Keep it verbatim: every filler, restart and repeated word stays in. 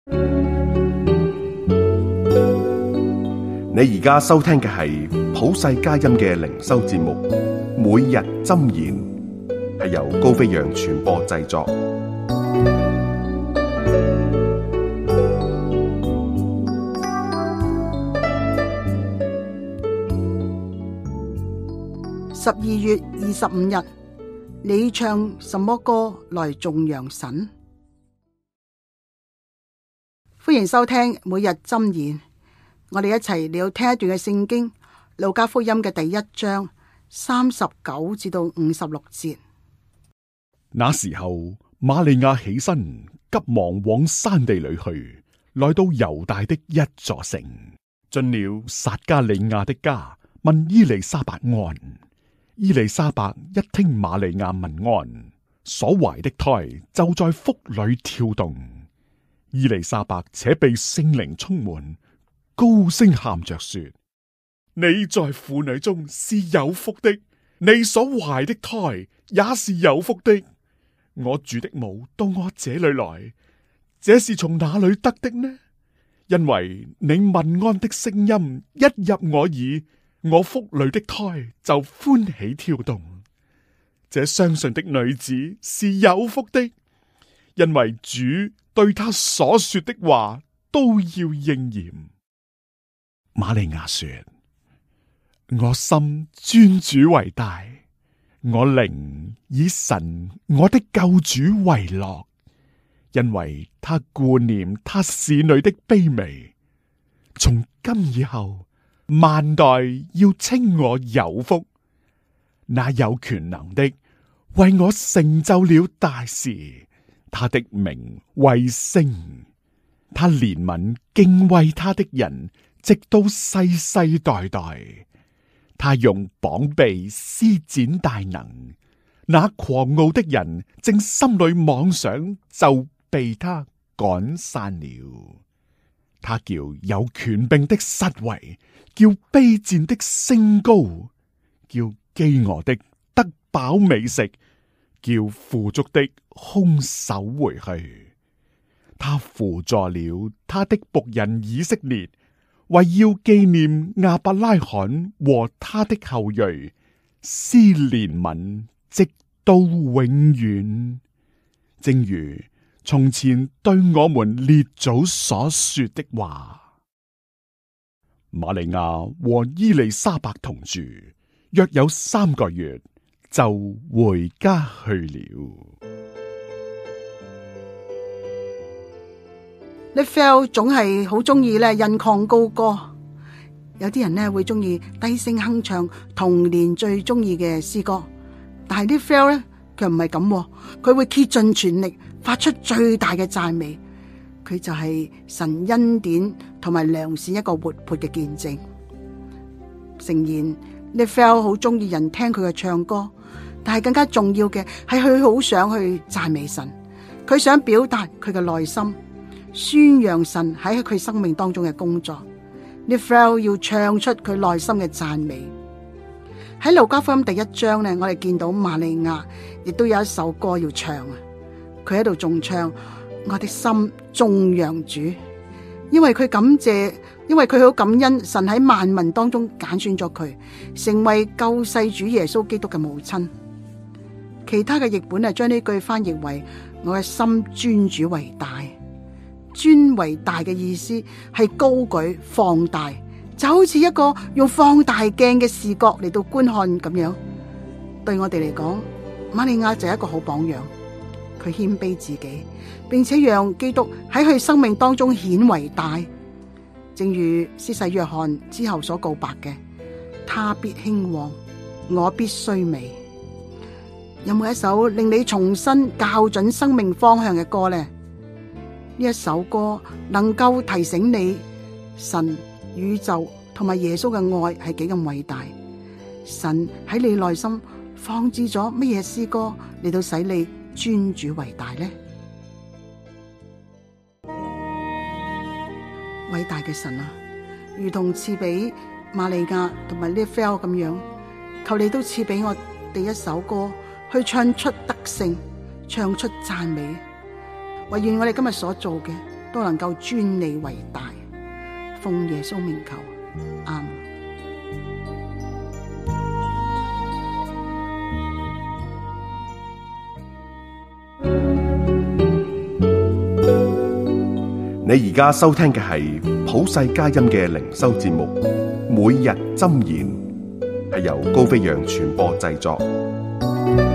你而家收聽嘅係普世佳音嘅靈修節目，每日箴言，係由高飛揚傳播製作。 十二月二十五日，你唱什麼歌來頌揚神？歡迎收聽每日箴言，我哋一齊嚟聽一段嘅聖經，路加福音嘅第一章三十九至到五十六節。 那時候，瑪利亞起身，急忙往山地裏去，來到猶大的一座城，進了撒加利亞的家，問伊麗莎白安。伊麗莎白一聽瑪利亞問安，所懷的胎就在腹裏跳動。伊麗莎白且被聖靈充滿，高聲喊着說：你在婦女中是有福的，你所懷的胎也是有福的。我主的母到我這裏來，這是從哪裏得的呢？因為你問安的聲音一入我耳，我腹裏的胎就歡喜跳動。這相信的女子是有福的，因為主對她所說的話都要應驗。瑪利亞說：我心尊主為大，我靈以神我的救主為樂，因為他顧念他使女的卑微。從今以後，萬代要稱我有福。那有權能的為我成就了大事，他的名為聖。他憐憫敬畏他的人，直到世世代代。他用膀臂施展大能，那狂傲的人正心裏妄想，就被他趕散了。他叫有權柄的失位，叫卑賤的升高，叫飢餓的得飽美食，叫富足的空手回去。他扶助了他的僕人以色列，為要紀念亞伯拉罕和他的後裔，施憐憫直到永遠，正如從前對我們列祖所說的話。瑪利亞和伊麗莎白同住，約有三個月，就回家去了。 Raphael 總係好中意咧引吭高歌，有啲人咧會中意低聲哼唱童年最中意嘅詩歌，但係 Raphael 咧佢唔係咁，佢會竭盡全力發出最大嘅讚美，佢就係神恩典同埋良善一個活潑嘅見證。誠然 Raphael 好中意人聽佢嘅唱歌，但係更加重要嘅係佢好想去讚美神，佢想表達佢嘅內心，宣揚神喺佢生命當中嘅工作。Raphael 要唱出佢內心嘅讚美。喺路加福音第一章呢，我哋見到瑪利亞亦都有一首歌要唱啊！佢喺度仲唱：我的心頌揚主，因為佢感謝，因為佢好感恩神喺萬民當中揀選咗佢，成為救世主耶穌基督嘅母親。其他嘅譯本係將呢句翻譯為：我嘅心尊主為大。尊為大嘅意思係高舉放大，就好似一個用放大鏡嘅視覺嚟到觀看咁樣。對我哋嚟講，瑪利亞就係一個好榜樣。佢謙卑自己，並且讓基督喺佢生命當中顯為大，正如施洗約翰之後所告白嘅：他必興旺，我必衰微。有冇一首令你重新校準生命方向嘅歌呢？呢一首歌能夠提醒你，神、宇宙同埋耶穌嘅愛係幾咁偉大。神喺你內心放置咗乜嘢詩歌嚟到使你尊主為大呢？偉大嘅神啊，如同賜俾瑪利亞同埋 Raphael 咁樣，求你都賜俾我第一首歌去唱出得勝，唱出讚美。唯願我哋今日所做嘅都能夠尊你為大。奉耶穌名求，阿們。 你而家收聽嘅係普世佳音嘅靈修節目，每日箴言，係由高飛揚傳播製作。